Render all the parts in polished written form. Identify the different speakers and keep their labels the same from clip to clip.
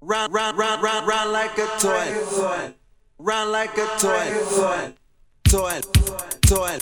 Speaker 1: Run like a toy. Run like a toy. Toy.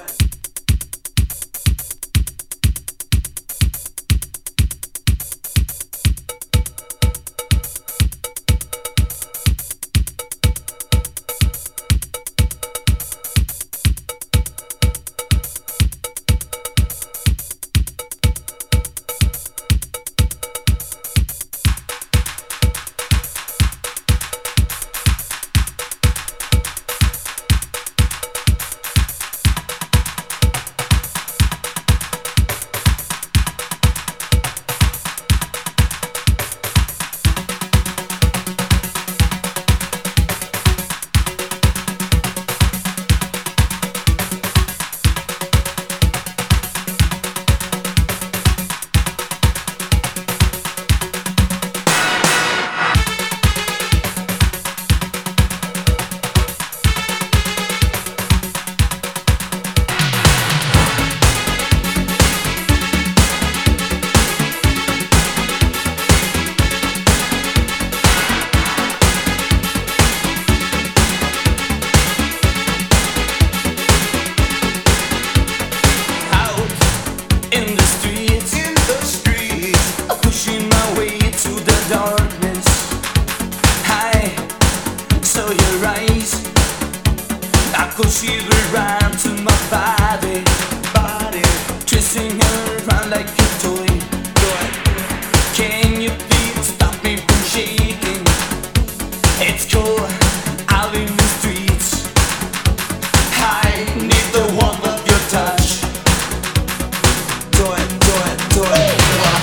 Speaker 2: Could shiver round to my body, twisting her around like a toy. Can you please stop me from shaking? It's cold out in the streets. I need the warmth of your touch.
Speaker 1: Do it.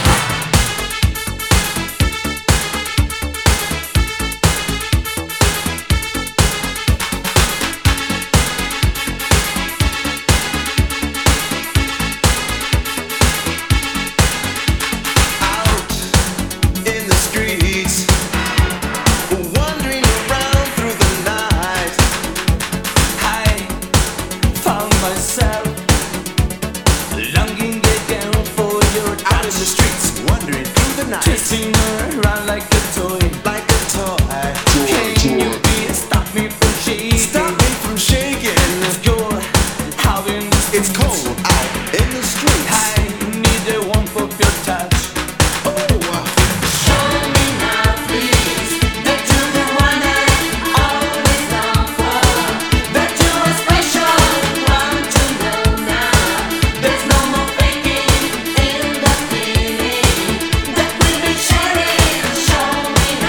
Speaker 2: Twisting her around like a toy. Can you please stop me from shaking? It's cold out in the streets.
Speaker 1: It's cold out in the streets.
Speaker 2: I need the warmth of your touch.
Speaker 3: Show me now, please, that you're the one I always long for. That you are special, want to know now. There's no more faking in the feeling that we've been sharing. Show me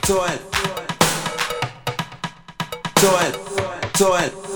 Speaker 1: toil, toil, toil.